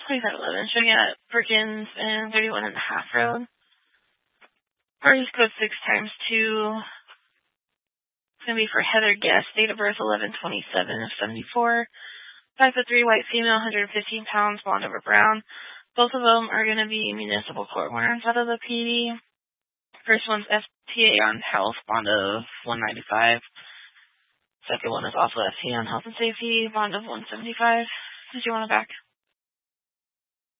2511, showing at Perkins and 31 and a half road. Parties code 6 times 2. It's going to be for Heather Guest, date of birth 11/27 of 74. 5'3", white female, 115 pounds, blonde over brown. Both of them are going to be municipal court warrants out of the PD. First one's FTA on health, bond of $195. Second one is also FTA on health and safety, bond of $175. Did you want it back?